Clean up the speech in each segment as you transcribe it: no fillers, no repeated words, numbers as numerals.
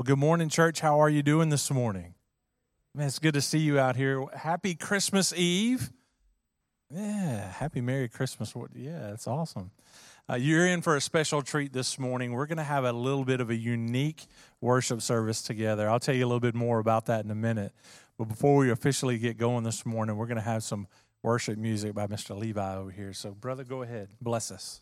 Well, good morning, church. How are you doing this morning? Man, it's good to see you out here. Happy Christmas Eve. Yeah, happy Merry Christmas. Yeah, that's awesome. You're in for a special treat this morning. We're going to have a little bit of a unique worship service together. I'll tell you a little bit more about that in a minute. But before we officially get going this morning, we're going to have some worship music by Mr. Levi over here. So, brother, go ahead. Bless us.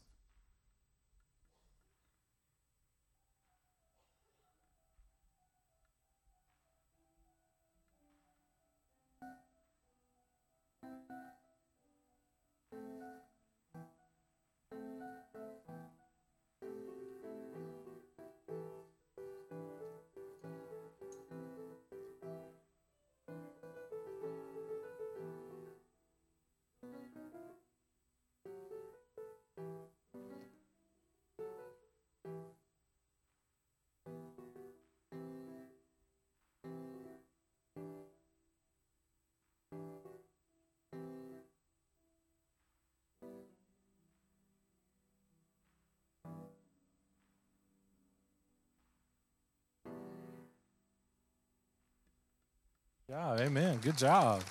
Yeah, amen. Good job.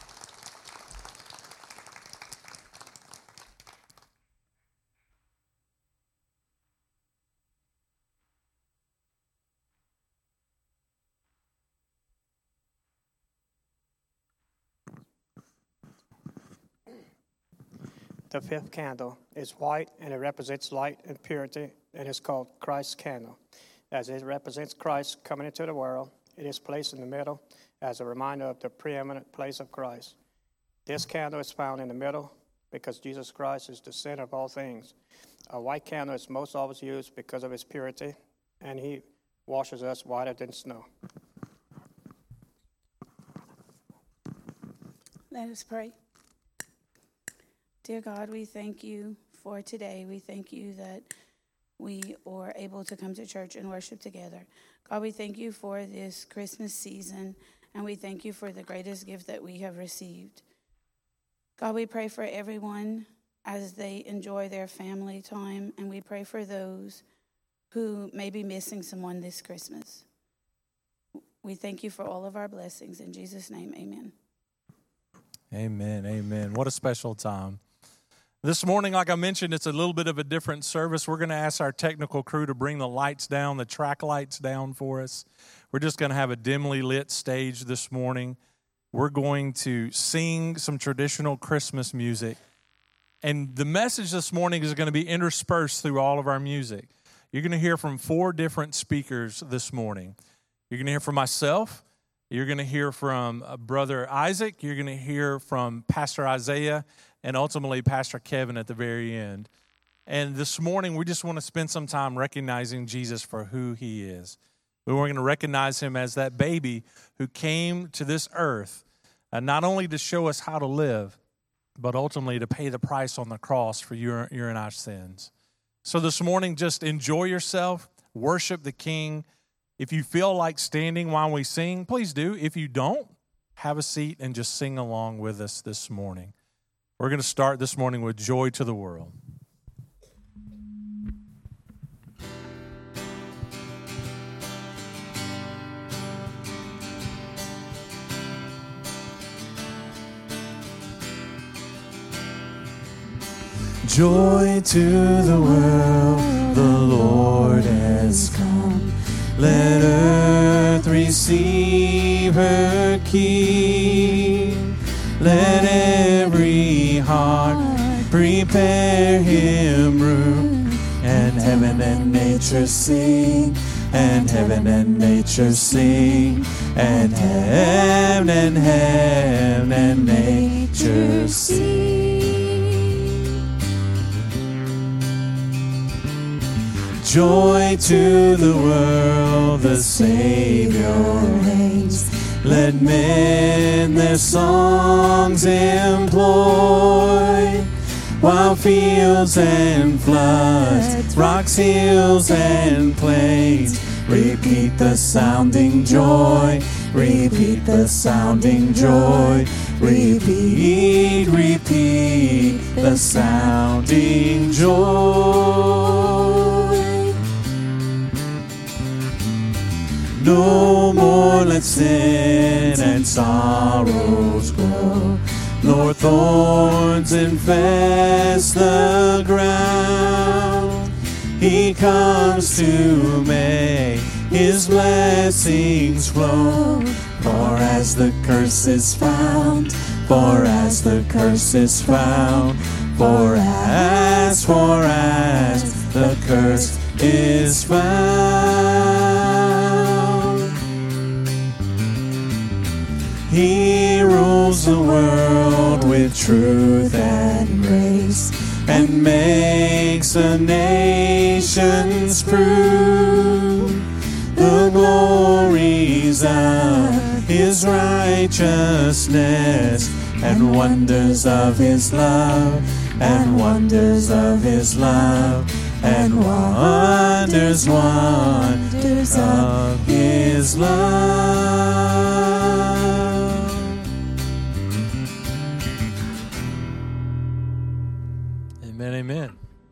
The fifth candle is white, and it represents light and purity, and it's called Christ's candle. As it represents Christ coming into the world, it is placed in the middle as a reminder of the preeminent place of Christ. This candle is found in the middle because Jesus Christ is the center of all things. A white candle is most always used because of its purity, and he washes us whiter than snow. Let us pray. Dear God, we thank you for today. We thank you that we are able to come to church and worship together. God, we thank you for this Christmas season, and we thank you for the greatest gift that we have received. God, we pray for everyone as they enjoy their family time, and we pray for those who may be missing someone this Christmas. We thank you for all of our blessings. In Jesus' name, amen. Amen, amen. What a special time. This morning, like I mentioned, it's a little bit of a different service. We're going to ask our technical crew to bring the lights down, the track lights down for us. We're just going to have a dimly lit stage this morning. We're going to sing some traditional Christmas music. And the message this morning is going to be interspersed through all of our music. You're going to hear from 4 different speakers this morning. You're going to hear from myself. You're going to hear from Brother Isaac. You're going to hear from Pastor Isaiah, and ultimately Pastor Kevin at the very end. And this morning, we just want to spend some time recognizing Jesus for who he is. We're going to recognize him as that baby who came to this earth, not only to show us how to live, but ultimately to pay the price on the cross for your and our sins. So this morning, just enjoy yourself, worship the King. If you feel like standing while we sing, please do. If you don't, have a seat and just sing along with us this morning. We're going to start this morning with Joy to the World. Joy to the world, the Lord has come. Let earth receive her King. Let every heart prepare him room. And heaven and nature sing. And heaven and nature sing. And heaven and nature sing. Joy to the world, the Savior reigns. Let men their songs employ, while fields and floods, rocks, hills, and plains repeat the sounding joy, repeat the sounding joy, repeat the sounding joy. No more let sin and sorrows grow, nor thorns infest the ground. He comes to make His blessings flow. For as the curse is found, for as the curse is found, for as the curse is found. He rules the world with truth and grace, and makes the nations prove the glories of His righteousness, and wonders of His love, and wonders of His love, and wonders of His love. Amen, amen.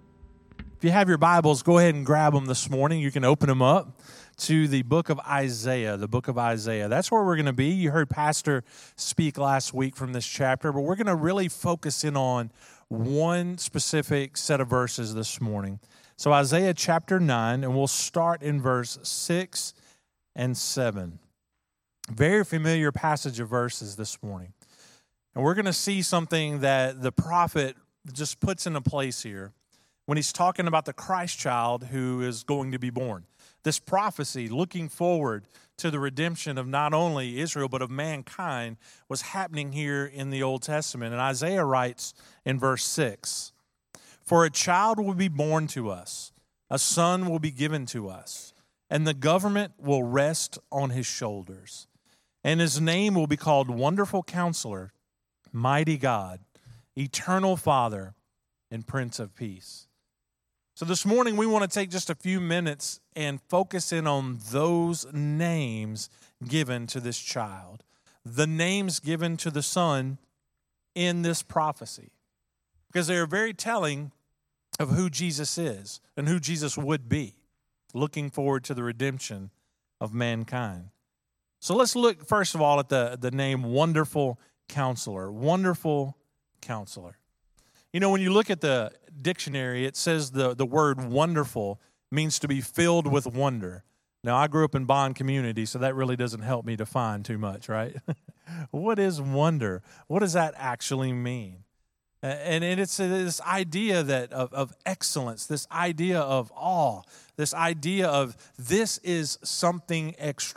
If you have your Bibles, go ahead and grab them this morning. You can open them up to the book of Isaiah, the book of Isaiah. That's where we're going to be. You heard Pastor speak last week from this chapter, but we're going to really focus in on one specific set of verses this morning. So Isaiah chapter 9, and we'll start in verse 6 and 7. Very familiar passage of verses this morning. And we're going to see something that the prophet just puts into place here when he's talking about the Christ child who is going to be born. This prophecy, looking forward to the redemption of not only Israel, but of mankind, was happening here in the Old Testament. And Isaiah writes in verse 6, "For a child will be born to us, a son will be given to us, and the government will rest on his shoulders. And his name will be called Wonderful Counselor, Mighty God, Eternal Father, and Prince of Peace." So this morning we want to take just a few minutes and focus in on those names given to this child, the names given to the Son in this prophecy, because they are very telling of who Jesus is and who Jesus would be, looking forward to the redemption of mankind. So let's look first of all at the name Wonderful Counselor. Wonderful Counselor. You know, when you look at the dictionary, it says the word wonderful means to be filled with wonder. Now, I grew up in Bond community, so that really doesn't help me define too much, right? What is wonder? What does that actually mean? And it's this idea that of excellence, this idea of awe, this idea of this is something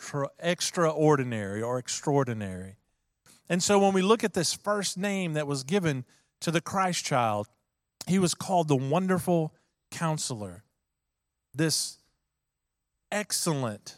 extraordinary or extraordinary. And so when we look at this first name that was given to the Christ child, he was called the Wonderful Counselor. This excellent,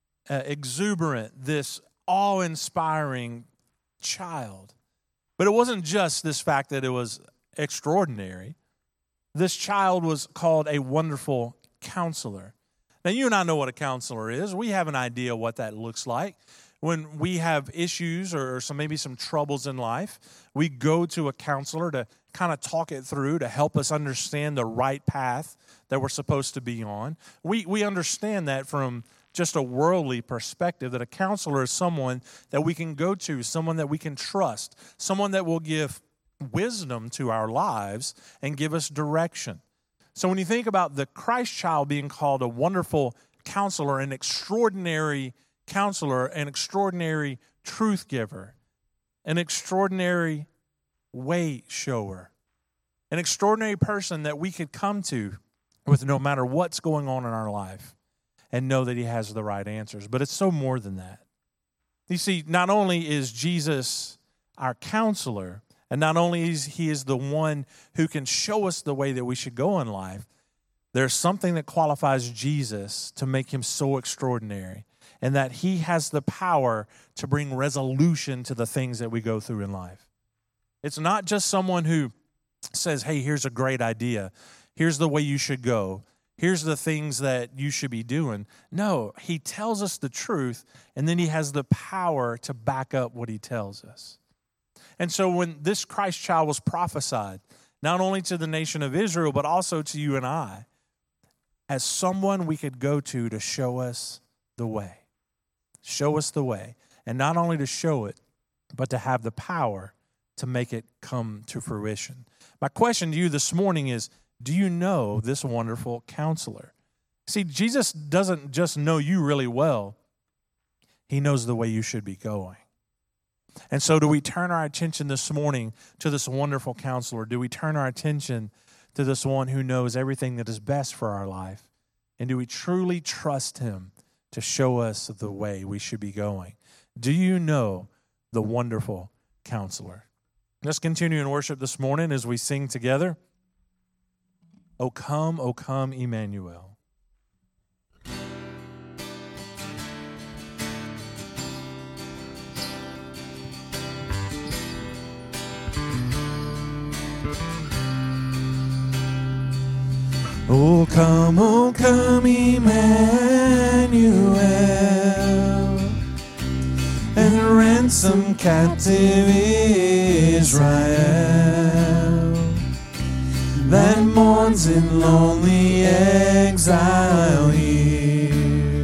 exuberant, this awe-inspiring child. But it wasn't just this fact that it was extraordinary. This child was called a Wonderful Counselor. Now, you and I know what a counselor is. We have an idea what that looks like. When we have issues or maybe some troubles in life, we go to a counselor to kind of talk it through, to help us understand the right path that we're supposed to be on. We understand that from just a worldly perspective, that a counselor is someone that we can go to, someone that we can trust, someone that will give wisdom to our lives and give us direction. So when you think about the Christ child being called a Wonderful Counselor, an extraordinary counselor, an extraordinary truth giver, an extraordinary way shower, an extraordinary person that we could come to with no matter what's going on in our life and know that he has the right answers. But it's so more than that. You see, not only is Jesus our counselor, and not only is he the one who can show us the way that we should go in life, there's something that qualifies Jesus to make him so extraordinary, and that he has the power to bring resolution to the things that we go through in life. It's not just someone who says, hey, here's a great idea. Here's the way you should go. Here's the things that you should be doing. No, he tells us the truth, and then he has the power to back up what he tells us. And so when this Christ child was prophesied, not only to the nation of Israel, but also to you and I, as someone we could go to show us the way. Show us the way. And not only to show it, but to have the power to make it come to fruition. My question to you this morning is, do you know this wonderful counselor? See, Jesus doesn't just know you really well. He knows the way you should be going. And so do we turn our attention this morning to this wonderful counselor? Do we turn our attention to this one who knows everything that is best for our life? And do we truly trust him to show us the way we should be going? Do you know the wonderful counselor? Let's continue in worship this morning as we sing together. O come, Emmanuel. O come, Emmanuel, and ransom captive Israel that mourns in lonely exile here,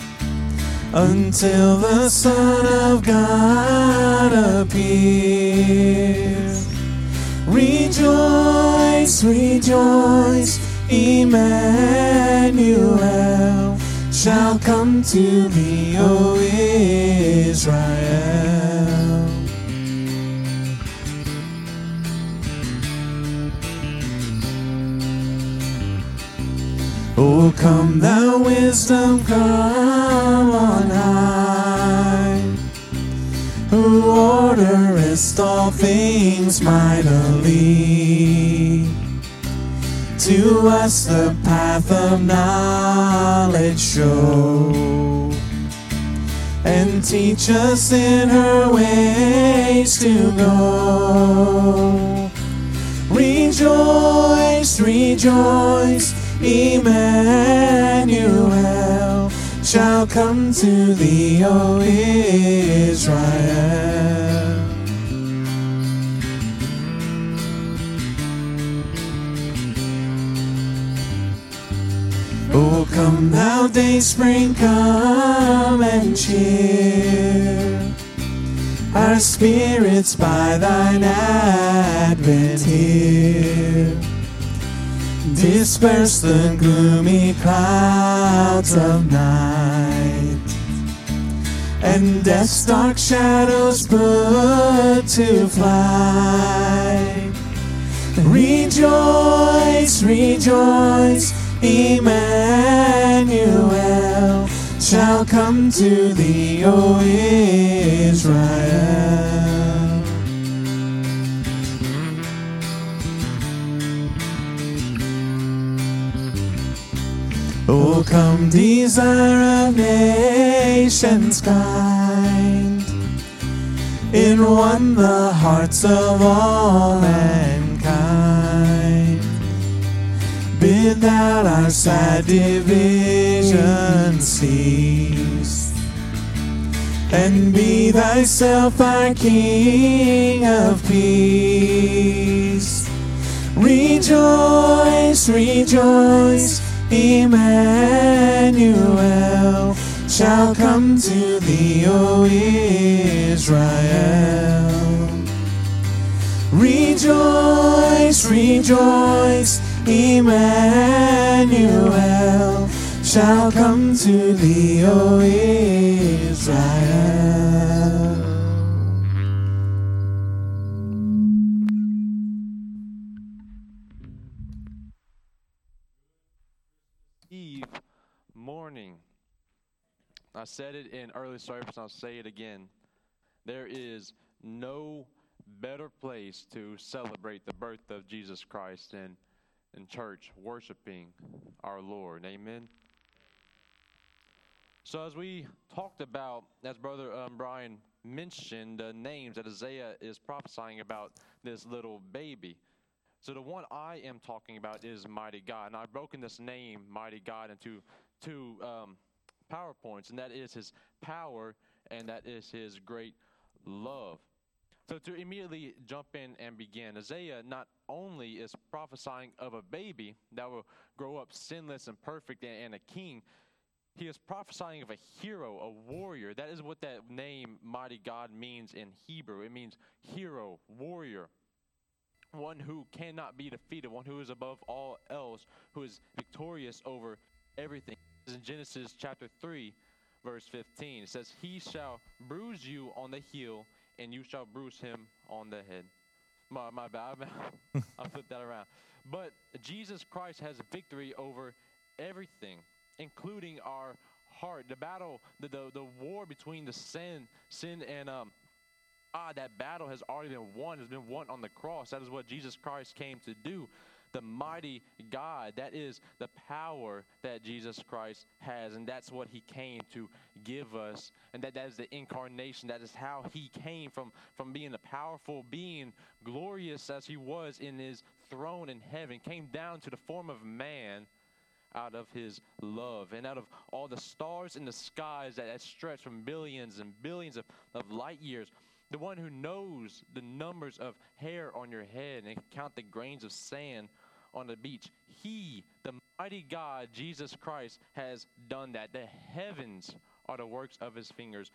until the Son of God appears. Rejoice, rejoice, Emmanuel shall come to thee, O Israel. O come, thou wisdom, come on high, who orderest all things mightily. To us the path of knowledge show, and teach us in her ways to go. Rejoice, rejoice, Emmanuel shall come to thee, O Israel. O come, thou dayspring, come and cheer our spirits by thine advent here. Disperse the gloomy clouds of night, and death's dark shadows put to flight. Rejoice, rejoice, Emmanuel shall come to thee, O Israel. O come, desire of nations kind, in one the hearts of all mankind. Bid thou our sad division cease, and be thyself our King of peace. Rejoice, rejoice, Emmanuel shall come to thee, O Israel. Rejoice, rejoice, Emmanuel shall come to thee, O Israel. Eve morning. I said it in early service, and I'll say it again. There is no better place to celebrate the birth of Jesus Christ than in church, worshiping our Lord. Amen. So as we talked about, as Brother Brian mentioned, the names that Isaiah is prophesying about this little baby. So the one I am talking about is Mighty God. And I've broken this name, Mighty God, into two PowerPoints, and that is his power and that is his great love. So to immediately jump in and begin, Isaiah not only is prophesying of a baby that will grow up sinless and perfect and a king, He is prophesying of a hero, a warrior. That is what that name, Mighty God, means in Hebrew. It means hero, warrior, one who cannot be defeated, one who is above all else, who is victorious over everything. In Genesis chapter 3, verse 15, it says, he shall bruise you on the heel, and you shall bruise him on the head. My bad. I'll flip that around. But Jesus Christ has victory over everything, including our heart. The battle, the war between the sin and that battle has already been won, has been won on the cross. That is what Jesus Christ came to do. The mighty God, that is the power that Jesus Christ has, and that's what he came to give us. And that is the incarnation. That is how he came from being a powerful being, glorious as he was in his throne in heaven, came down to the form of man out of his love, and out of all the stars in the skies that stretch from billions and billions of light years. The one who knows the numbers of hair on your head and can count the grains of sand on the beach. He, the mighty God, Jesus Christ, has done that. The heavens are the works of his fingers.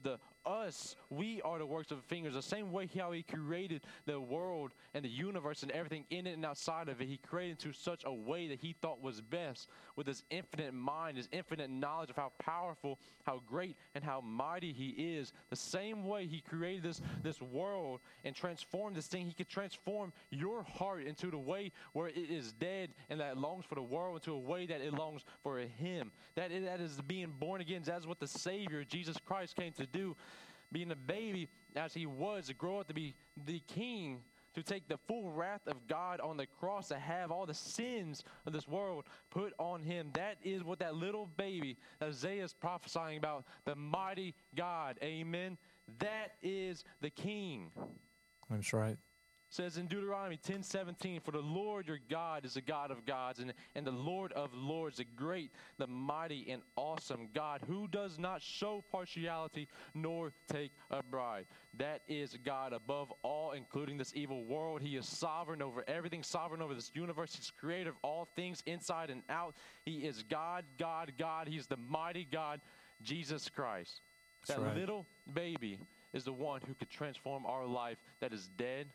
We are the works of his fingers. The same way how he created the world and the universe and everything in it and outside of it, he created to such a way that he thought was best, with his infinite mind, his infinite knowledge of how powerful, how great, and how mighty he is. The same way he created this world and transformed this thing, he could transform your heart into the way where it is dead and that longs for the world, into a way that it longs for him. That is being born again. That's what the Savior, Jesus Christ, came to do. Being a baby as he was, to grow up to be the king, to take the full wrath of God on the cross, to have all the sins of this world put on him. That is what that little baby that Isaiah is prophesying about, the mighty God. Amen. That is the king. That's right. Says in Deuteronomy 10:17, for the Lord your God is the God of gods, and the Lord of lords, the great, the mighty, and awesome God, who does not show partiality nor take a bribe. That is God above all, including this evil world. He is sovereign over everything, sovereign over this universe. He's creator of all things inside and out. He is God, God, God. He's the mighty God, Jesus Christ. That's that right. Little baby is the one who could transform our life that is dead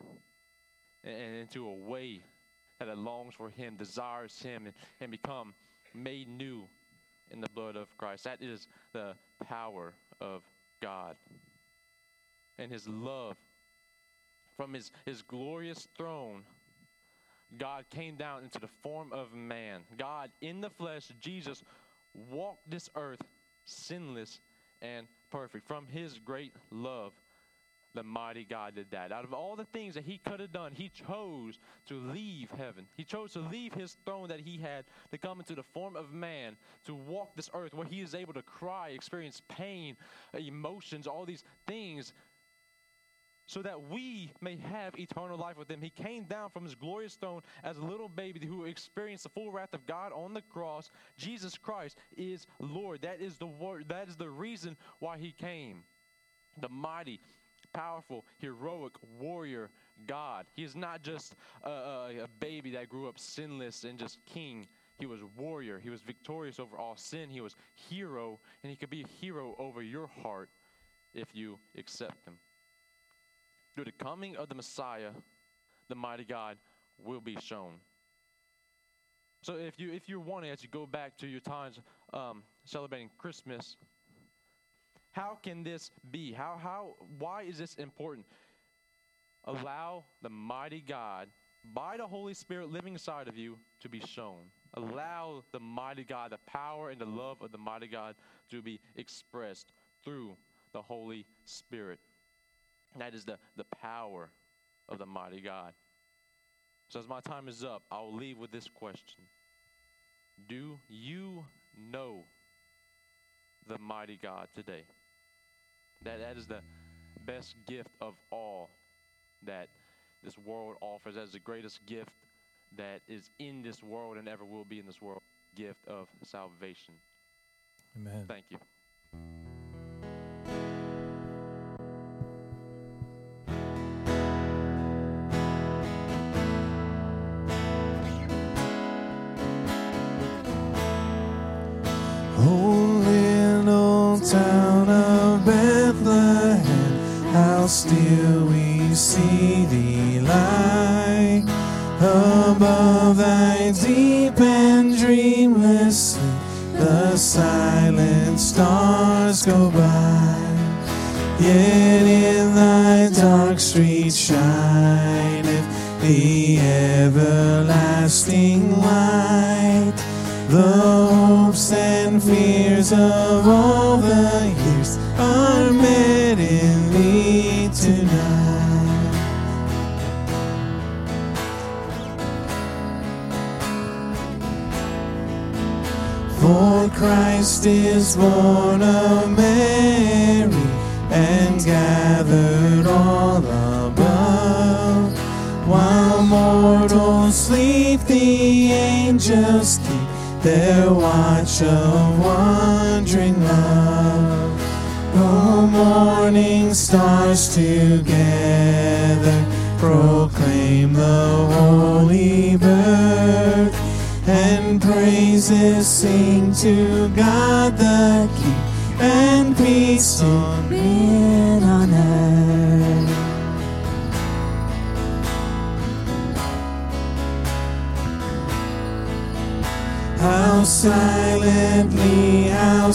and into a way that it longs for him, desires him, and become made new in the blood of Christ. That is the power of God. And his love. From his glorious throne, God came down into the form of man. God in the flesh, Jesus, walked this earth sinless and perfect. From his great love, the mighty God did that. Out of all the things that he could have done, he chose to leave heaven. He chose to leave his throne that he had to come into the form of man, to walk this earth where he is able to cry, experience pain, emotions, all these things, so that we may have eternal life with him. He came down from his glorious throne as a little baby who experienced the full wrath of God on the cross. Jesus Christ is Lord. That is the word. That is the reason why he came. The mighty, powerful, heroic warrior God. He is not just a baby that grew up sinless and just king. He was warrior. He was victorious over all sin. He was hero, and he could be a hero over your heart if you accept him. Through the coming of the Messiah, the mighty God will be shown. So if you're wanting, as you go back to your times celebrating Christmas, how can this be? Why is this important? Allow the mighty God, by the Holy Spirit living inside of you, to be shown. Allow the mighty God, the power and the love of the mighty God, to be expressed through the Holy Spirit. That is the power of the mighty God. So as my time is up, I'll leave with this question. Do you know the mighty God today? That is the best gift of all that this world offers. That is the greatest gift that is in this world and ever will be in this world. Gift of salvation. Amen. Thank you. Holy town of Bethlehem, how still we see thee lie above thy deep and dreamless sleep. The silent stars go by, yet in thy dark streets shineth the everlasting light. The hopes and fears of all the years are met in thee tonight. For Christ is born of Mary and gathered all above. While mortals sleep, the angels keep their watch of wondering love. Oh, morning stars together proclaim the holy birth, and praises sing to God the King, and peace on men on earth. How silently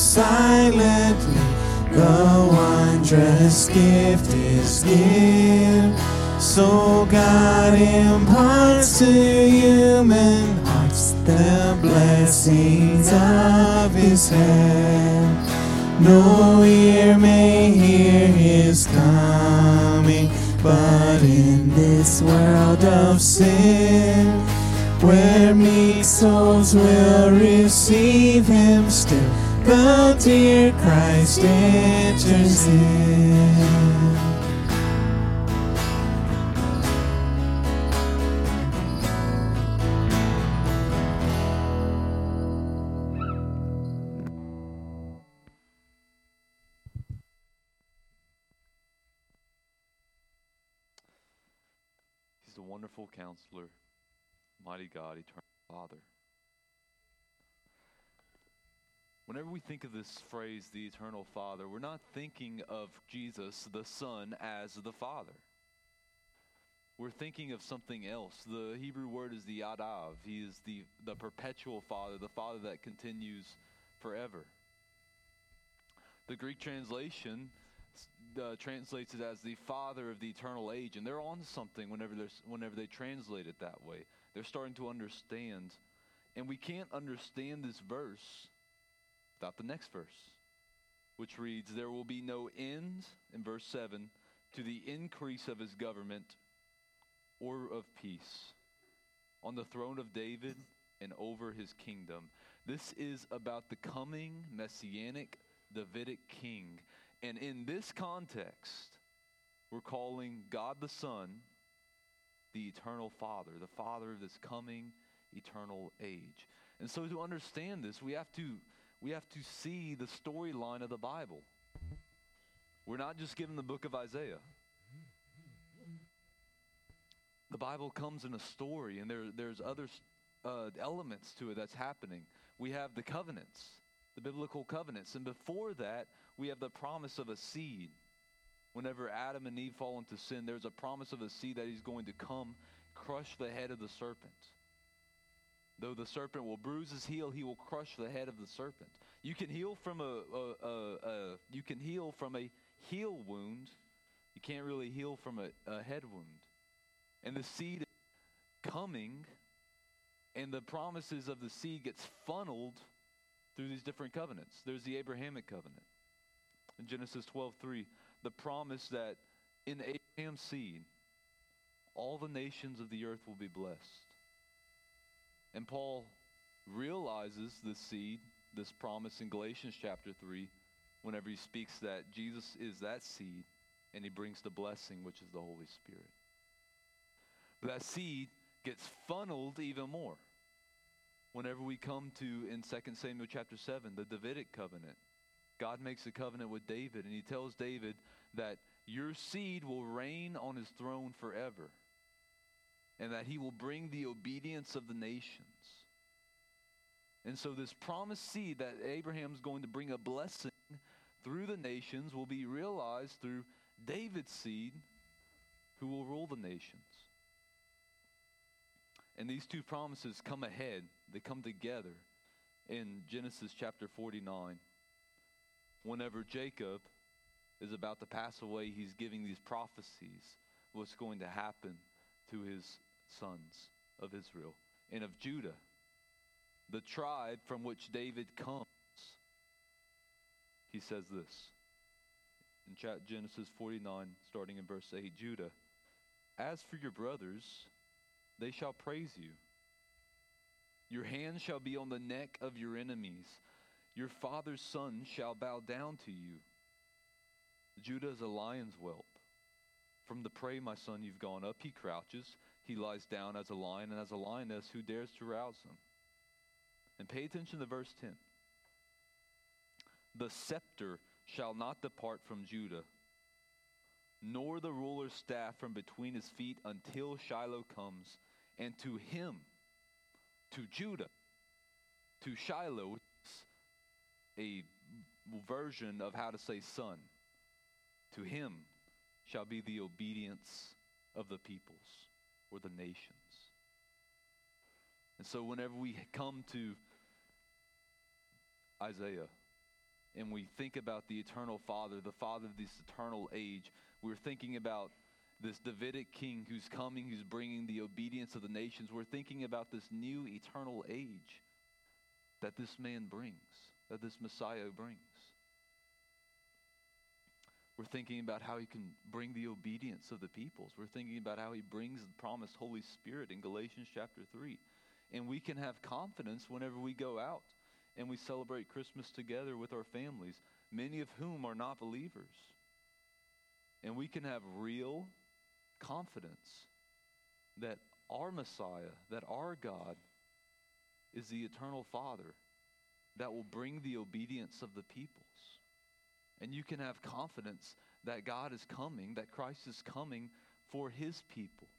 the wondrous gift is given. So God imparts to human hearts the blessings of His hand. No ear may hear His coming, but in this world of sin, where meek souls will receive Him still, the dear Christ enters in. He's the wonderful counselor, mighty God, eternal Father. Whenever we think of this phrase, the eternal Father, we're not thinking of Jesus, the Son, as the Father. We're thinking of something else. The Hebrew word is the Yadav. He is the perpetual Father, the Father that continues forever. The Greek translation translates it as the Father of the eternal age, and they're on something whenever they translate it that way. They're starting to understand, and we can't understand this verse without the next verse, which reads, "There will be no end," in verse 7, "to the increase of His government or of peace on the throne of David and over His kingdom." This is about the coming Messianic Davidic king. And in this context, we're calling God the Son the eternal Father, the Father of this coming eternal age. And so to understand this, we have to see the storyline of the Bible. We're not just given the book of Isaiah. The Bible comes in a story, and there's other elements to it that's happening. We have the covenants, the biblical covenants, and before that, we have the promise of a seed. Whenever Adam and Eve fall into sin, there's a promise of a seed that He's going to come, crush the head of the serpent. Though the serpent will bruise his heel, He will crush the head of the serpent. You can heal from a heel wound. You can't really heal from a head wound. And the seed is coming, and the promises of the seed gets funneled through these different covenants. There's the Abrahamic covenant. In Genesis 12:3, the promise that in Abraham's seed, all the nations of the earth will be blessed. And Paul realizes this seed, this promise in Galatians chapter 3, whenever he speaks that Jesus is that seed, and He brings the blessing, which is the Holy Spirit. But that seed gets funneled even more whenever we come to, in 2 Samuel chapter 7, the Davidic covenant. God makes a covenant with David, and He tells David that your seed will reign on his throne forever, and that he will bring the obedience of the nations. And so this promised seed that Abraham's going to bring a blessing through the nations will be realized through David's seed, who will rule the nations. And these two promises come ahead. They come together in Genesis chapter 49. Whenever Jacob is about to pass away, he's giving these prophecies, what's going to happen to his sons of Israel and of Judah, the tribe from which David comes. He says this in Genesis 49, starting in verse 8, Judah, as for your brothers, they shall praise you. Your hand shall be on the neck of your enemies. Your father's son shall bow down to you. Judah is a lion's whelp. From the prey, my son, you've gone up. He crouches. He lies down as a lion, and as a lioness, who dares to rouse him? And pay attention to verse 10. The scepter shall not depart from Judah, nor the ruler's staff from between his feet, until Shiloh comes. And to him, to Judah, to Shiloh, which is a version of how to say son, to him shall be the obedience of the peoples or the nations. And so whenever we come to Isaiah and we think about the eternal Father, the Father of this eternal age, we're thinking about this Davidic king who's coming, who's bringing the obedience of the nations. We're thinking about this new eternal age that this man brings, that this Messiah brings. We're thinking about how he can bring the obedience of the peoples. We're thinking about how he brings the promised Holy Spirit in Galatians chapter 3. And we can have confidence whenever we go out and we celebrate Christmas together with our families, many of whom are not believers. And we can have real confidence that our Messiah, that our God is the eternal Father that will bring the obedience of the peoples. And you can have confidence that God is coming, that Christ is coming for his people.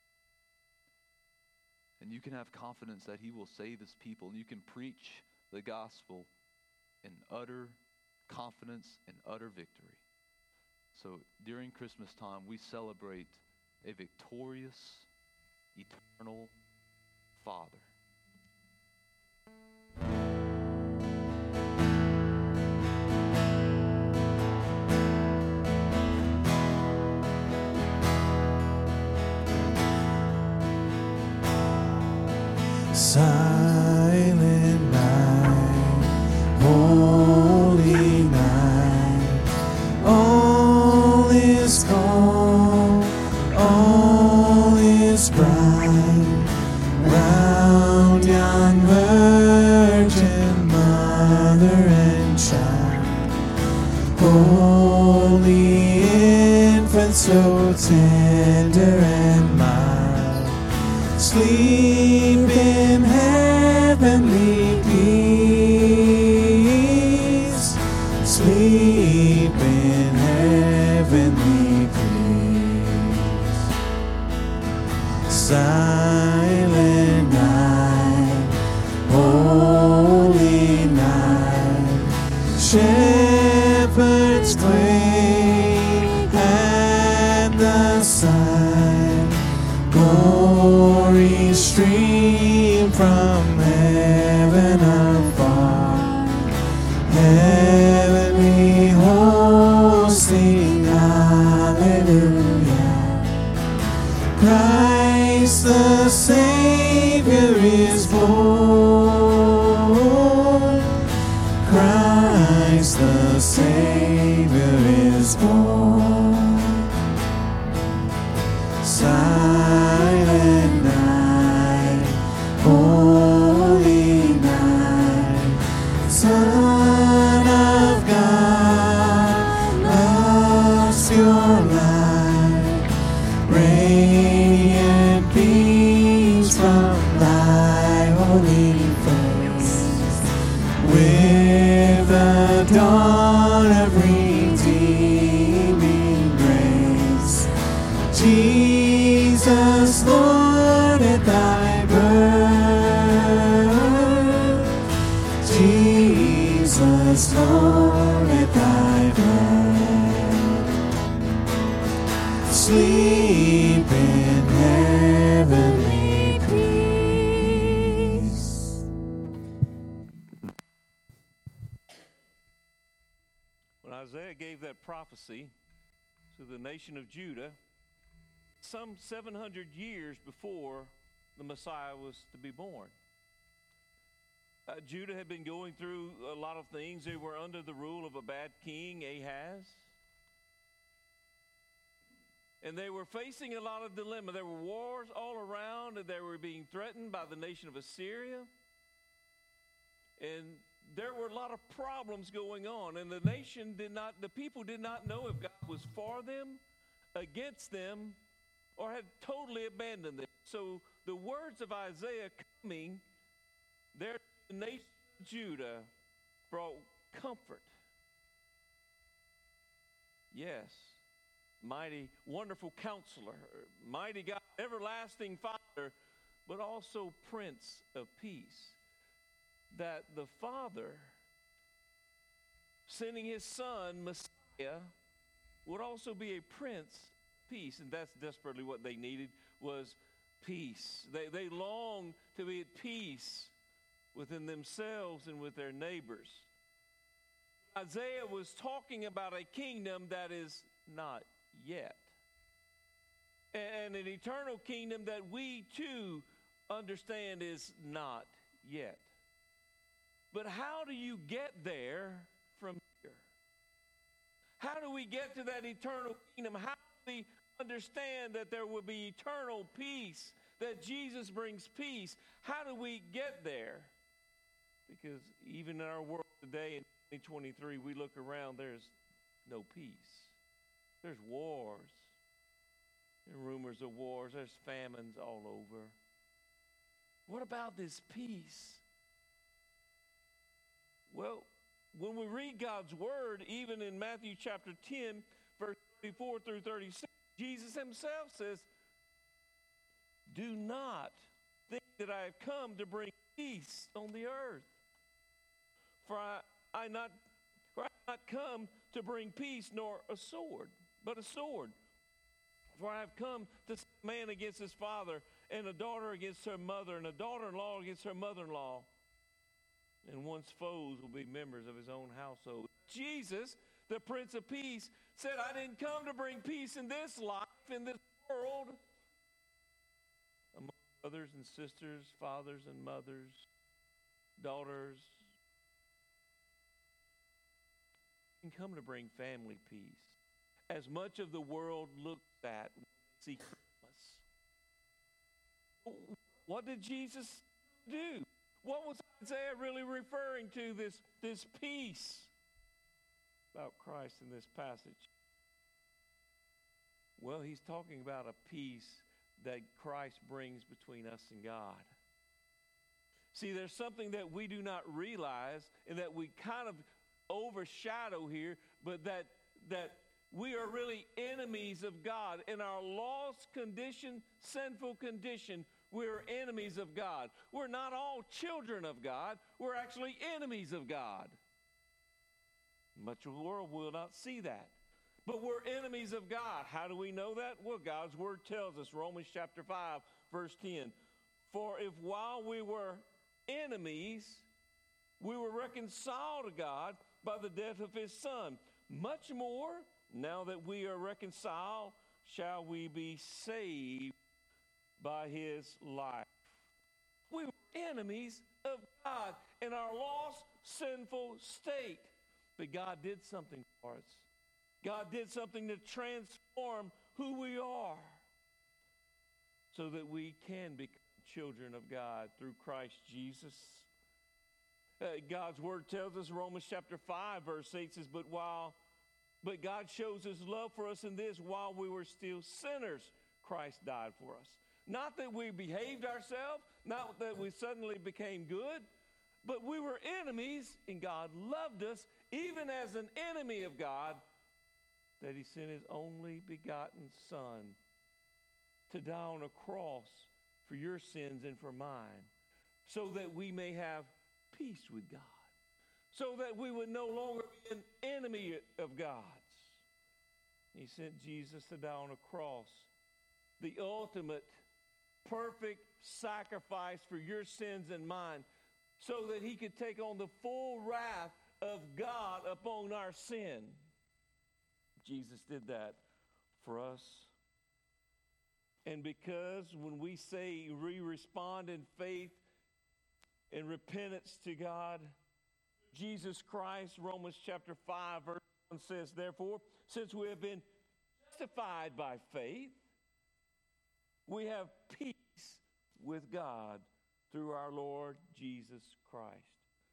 And you can have confidence that he will save his people. And you can preach the gospel in utter confidence and utter victory. So during Christmas time, we celebrate a victorious, eternal Father. Silent night, holy night, all is calm, all is bright, round young virgin mother and child, holy infant so tender and mild, sleep in heavenly peace, sleep in heavenly peace. Silent night, holy night, shepherds quake at the sight, glory stream from heaven afar, heavenly hosts sing hallelujah. Christ the Savior is born, Christ the Savior is born. Silent night, holy night, Son of God, lost your light, radiant beams from thy holy face, with the dawn of redeeming grace. Jesus, Lord, at thy birth, Jesus, Jesus, Lord, at thy bed, sleep in heavenly peace. When Isaiah gave that prophecy to the nation of Judah, some 700 years before the Messiah was to be born. Judah had been going through a lot of things. They were under the rule of a bad king, Ahaz. And they were facing a lot of dilemma. There were wars all around, and they were being threatened by the nation of Assyria. And there were a lot of problems going on. And the people did not know if God was for them, against them, or had totally abandoned them. So the words of Isaiah coming there to the nation of Judah brought comfort. Yes, mighty, wonderful counselor, mighty God, everlasting Father, but also Prince of Peace. That the Father, sending his Son, Messiah, would also be a Prince of Peace. And that's desperately what they needed, was peace. They longed to be at peace within themselves and with their neighbors. Isaiah was talking about a kingdom that is not yet. And an eternal kingdom that we too understand is not yet. But how do you get there from here? How do we get to that eternal kingdom? How do we understand that there will be eternal peace, that Jesus brings peace? How do we get there? Because even in our world today, in 2023, we look around, there's no peace. There's wars and rumors of wars. There's famines all over. What about this peace? Well, when we read God's word, even in Matthew chapter 10, verse 34 through 36, Jesus himself says, do not think that I have come to bring peace on the earth. For I have not come to bring peace nor a sword, but a sword. For I have come to set a man against his father, and a daughter against her mother, and a daughter-in-law against her mother-in-law. And one's foes will be members of his own household. Jesus, the Prince of Peace, said, I didn't come to bring peace in this life, in this world, among brothers and sisters, fathers and mothers, daughters. I didn't come to bring family peace. As much of the world looks at, see Christmas. What did Jesus do? What was Isaiah really referring to, this peace about Christ in this passage? Well, he's talking about a peace that Christ brings between us and God. See, there's something that we do not realize and that we kind of overshadow here, but that we are really enemies of God. In our lost condition, sinful condition, we're enemies of God. We're not all children of God. We're actually enemies of God. Much of the world will not see that. But we're enemies of God. How do we know that? Well, God's word tells us, Romans chapter 5, verse 10. For if while we were enemies, we were reconciled to God by the death of his Son, much more, now that we are reconciled, shall we be saved by his life. We were enemies of God in our lost, sinful state. But God did something for us. God did something to transform who we are so that we can become children of God through Christ Jesus. God's word tells us, Romans chapter 5, verse 8 says, But God shows his love for us in this, while we were still sinners, Christ died for us. Not that we behaved ourselves, not that we suddenly became good, but we were enemies, and God loved us, even as an enemy of God, that he sent his only begotten Son to die on a cross for your sins and for mine, so that we may have peace with God, so that we would no longer be an enemy of God's. He sent Jesus to die on a cross, the ultimate, perfect sacrifice for your sins and mine, so that he could take on the full wrath of God upon our sin. Jesus did that for us. And because when we say we respond in faith and repentance to God, Jesus Christ, Romans chapter 5, verse 1 says, therefore, since we have been justified by faith, we have peace with God through our Lord Jesus Christ.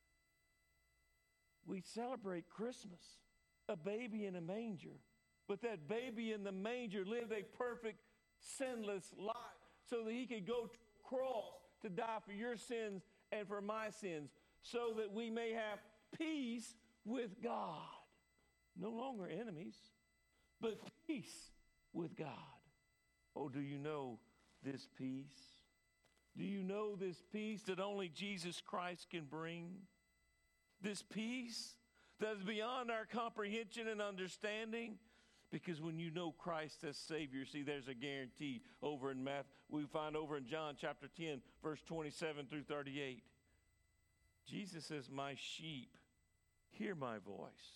We celebrate Christmas, a baby in a manger. But that baby in the manger lived a perfect, sinless life so that he could go to the cross to die for your sins and for my sins, so that we may have peace with God. No longer enemies, but peace with God. Oh, do you know this peace? Do you know this peace that only Jesus Christ can bring? This peace that is beyond our comprehension and understanding? Because when you know Christ as Savior, see, there's a guarantee over in we find over in John chapter 10, verse 27 through 38. Jesus says, my sheep hear my voice,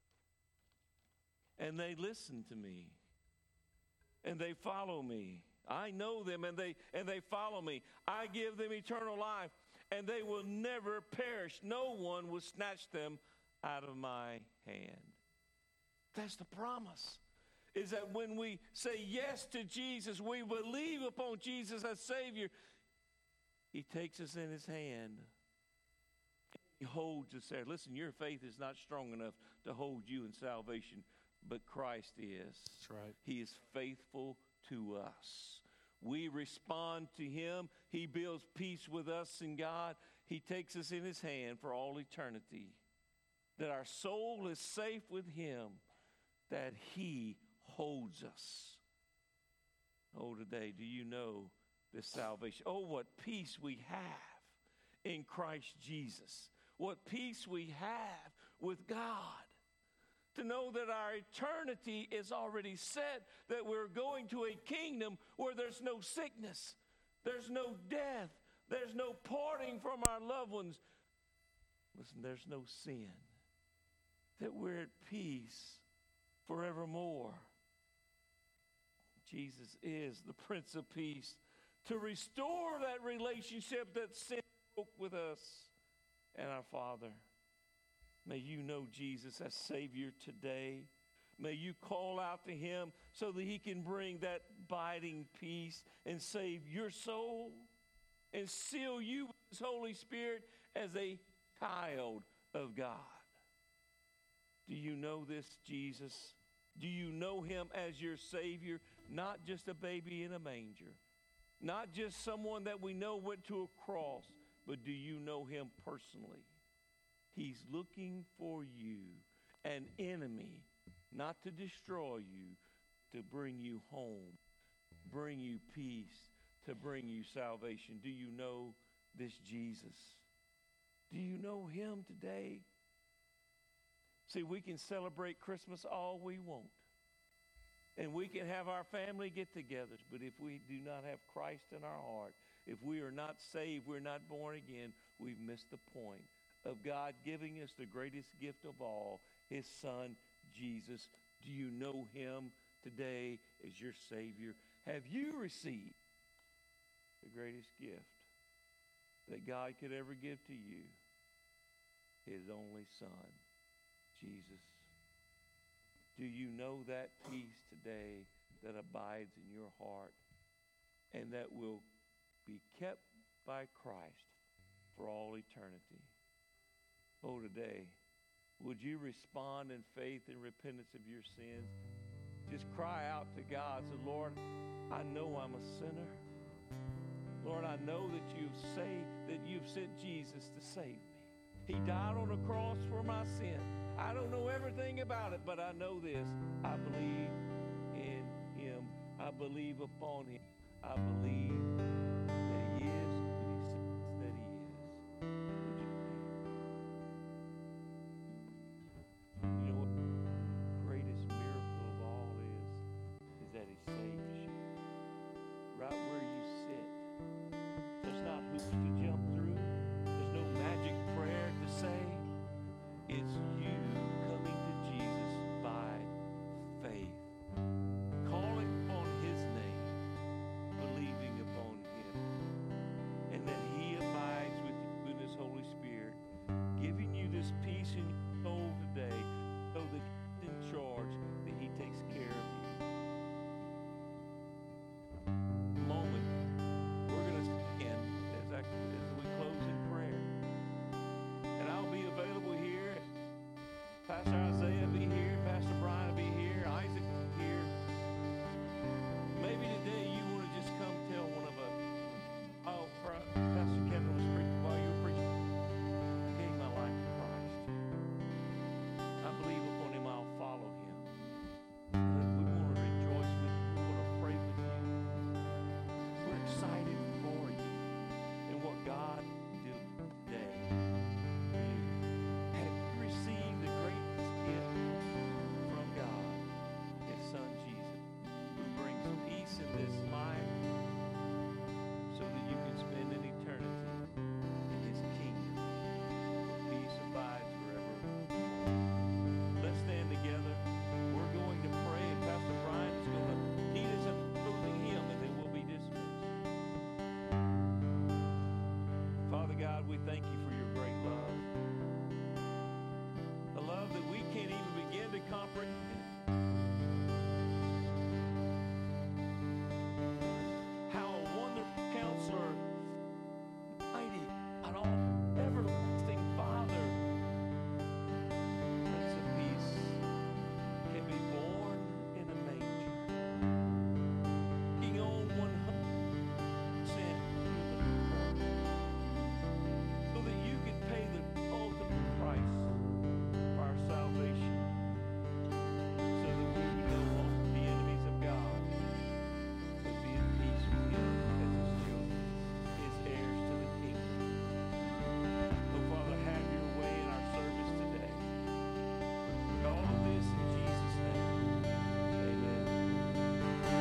and they listen to me, and they follow me. I know them, and they follow me. I give them eternal life, and they will never perish. No one will snatch them out of my hand. That's the promise, is that when we say yes to Jesus, we believe upon Jesus as Savior, he takes us in his hand. He holds us there. Listen, your faith is not strong enough to hold you in salvation, but Christ is. That's right. He is faithful to us. We respond to him. He builds peace with us and God. He takes us in his hand for all eternity. That our soul is safe with him, that he holds us. Oh, today, do you know this salvation? Oh, what peace we have in Christ Jesus. What peace we have with God. To know that our eternity is already set, that we're going to a kingdom where there's no sickness, there's no death, there's no parting from our loved ones. Listen, there's no sin. That we're at peace forevermore. Jesus is the Prince of Peace to restore that relationship that sin broke with us and our Father. May you know Jesus as Savior today. May you call out to him so that he can bring that abiding peace and save your soul and seal you with his Holy Spirit as a child of God. Do you know this Jesus? Do you know him as your Savior? Not just a baby in a manger. Not just someone that we know went to a cross, but do you know him personally? He's looking for you, an enemy, not to destroy you, to bring you home, bring you peace, to bring you salvation. Do you know this Jesus? Do you know him today? See, we can celebrate Christmas all we want. And we can have our family get-togethers, but if we do not have Christ in our heart, if we are not saved, we're not born again, we've missed the point of God giving us the greatest gift of all, his Son, Jesus. Do you know him today as your Savior? Have you received the greatest gift that God could ever give to you? His only Son, Jesus. Do you know that peace today that abides in your heart and that will be kept by Christ for all eternity? Oh, today, would you respond in faith and repentance of your sins? Just cry out to God. Say, Lord, I know I'm a sinner. Lord, I know that you've sent Jesus to save me. He died on the cross for my sin. I don't know everything about it, but I know this. I believe in him. I believe upon him. I believe that he is who he says that he is. Would you pray? this peace in your soul today so that He's in charge.